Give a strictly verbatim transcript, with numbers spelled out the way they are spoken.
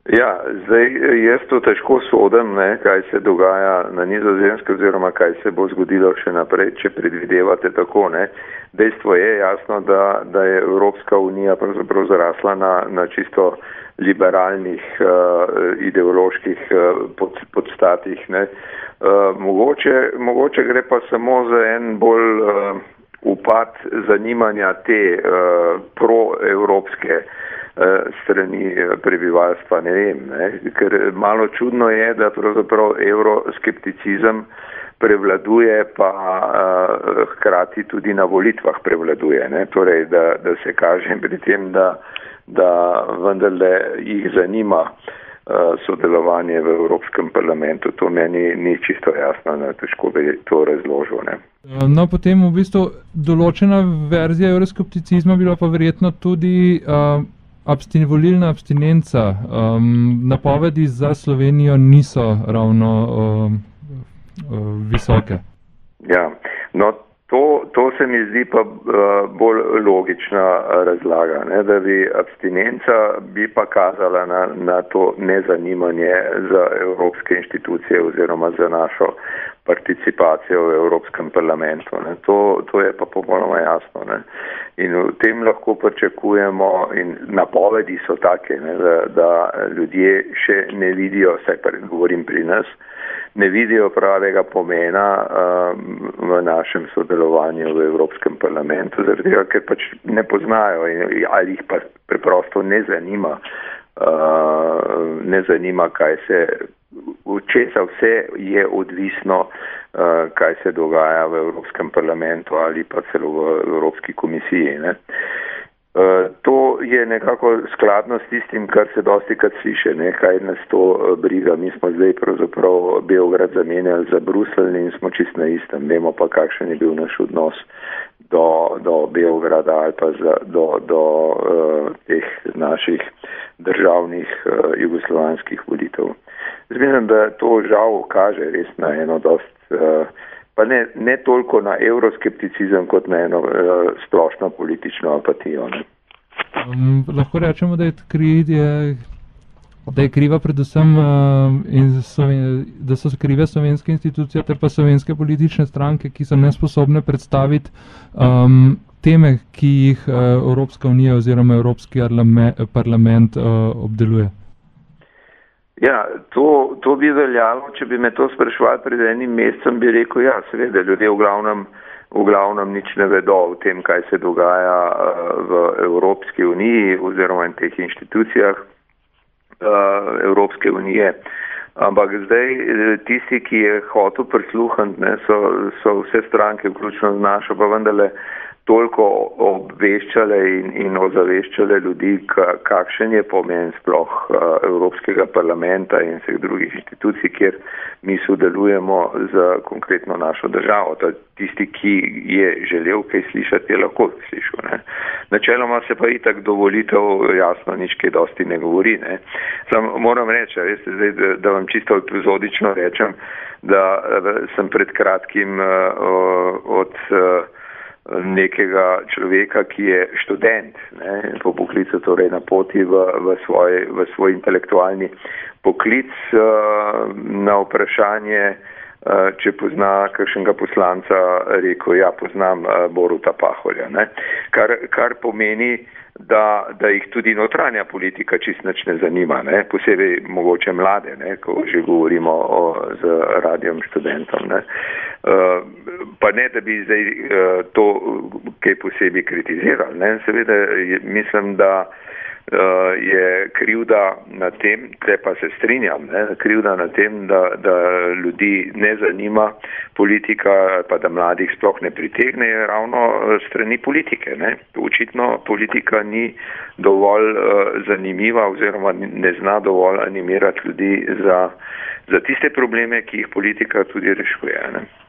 Ja, zdaj jaz to težko sodim, ne, kaj se dogaja na Nizozemskem oziroma kaj se bo zgodilo še naprej, če predvidevate tako. Ne. Dejstvo je jasno, da, da je Evropska unija pravzaprav zarasla na, na čisto liberalnih uh, ideoloških uh, pod, podstatih. Ne. Uh, mogoče, mogoče gre pa samo za en bolj uh, upad zanimanja te uh, proevropske strani prebivalstva, ne vem, ne? Ker malo čudno je, da pravzaprav euroskepticizem prevladuje, pa uh, hkrati tudi na volitvah prevladuje, ne? Torej, da, da se kaže pri tem, da, da vendarle jih zanima uh, sodelovanje v Evropskem parlamentu. To meni ni čisto jasno, ne? Težko bi to razložil, ne? No, potem v bistvu določena verzija euroskepticizma bila pa verjetno tudi uh, Abstin, volilna abstinenca. Um, napovedi za Slovenijo niso ravno um, um, visoke. Ja, no to, to se mi zdi pa uh, bolj logična razlaga, ne, da bi abstinenca bi pa kazala na, na to nezanimanje za evropske inštitucije oziroma za našo participacijo v Evropskem parlamentu. Ne. To, to je pa popolnoma jasno. Ne. In v tem lahko pričakujemo, in napovedi so take, ne, da, da ljudje še ne vidijo, saj pa govorim pri nas, ne vidijo pravega pomena um, v našem sodelovanju v Evropskem parlamentu, zaradi tega, ker pač ne poznajo in, ali jih pa preprosto ne zanima, uh, ne zanima, kaj se, od česa vse je odvisno, uh, kaj se dogaja v Evropskem parlamentu ali pa celo v Evropski komisiji. Ne. Uh, to je nekako skladno s tistim, kar se dosti krat sliše, ne, kaj nas to uh, briga. Mi smo zdaj pravzaprav Beograd zamenjali za Bruselj in smo čist na istem. Vemo pa, kakšen je bil naš odnos do, do Beograda ali pa za, do, do uh, teh naših državnih uh, jugoslovanskih volitev. Mislim, da to žal kaže res na eno dost, uh, pa ne, ne toliko na euroskepticizem, kot na eno uh, splošno politično apatijo. Ne. Um, lahko rečemo, da je, kri, je, da je kriva predvsem, uh, in Sloven, da so krive slovenske institucije ter pa slovenske politične stranke, ki so nesposobne predstaviti um, teme, ki jih uh, Evropska unija oziroma Evropski parlament uh, obdeluje. Ja, to, to bi veljalo, če bi me to spraševali pred enim mesecem, bi rekel, ja, seveda, ljudje v glavnem, v glavnem nič ne vedo o tem, kaj se dogaja v Evropski uniji oziroma in teh inštitucijah Evropske unije. Ampak zdaj tisti, ki je hotel prisluhniti, ne, so, so vse stranke, vključno z našo, pa vendarle toliko obveščale in, in ozaveščale ljudi, kakšen je pomen sploh Evropskega parlamenta in vseh drugih inštitucij, kjer mi sodelujemo za konkretno našo državo. Ta tisti, ki je želel kaj slišati, je lahko slišal. Ne. Načeloma se pa itak do volitev jasno nič kaj dosti ne govori. Ne. Sam moram reči, veste, zdaj, da, da vam čisto epizodično rečem, da sem pred kratkim uh, od uh, nekega človeka, ki je študent, ne, po poklicu, torej na poti v, v, svoj, v svoj intelektualni poklic, uh, na vprašanje, uh, če pozna kakšnega poslanca, rekel, ja, poznam uh, Boruta Pahorja. Ne, kar, kar pomeni, da, da jih tudi notranja politika čist nič ne zanima, ne, posebej mogoče mlade, ne, ko že govorimo o, z radijom študentom. Ne. Uh, pa ne, da bi zdaj uh, to kaj posebej kritiziral. Ne. Seveda je, mislim, da uh, je krivda na tem, tle pa se strinjam, ne, krivda na tem, da, da ljudi ne zanima politika, pa da mladih sploh ne pritegne, je ravno strani politike. Ne. Očitno politika ni dovolj uh, zanimiva oziroma ne zna dovolj animirati ljudi za, za tiste probleme, ki jih politika tudi rešuje. Ne.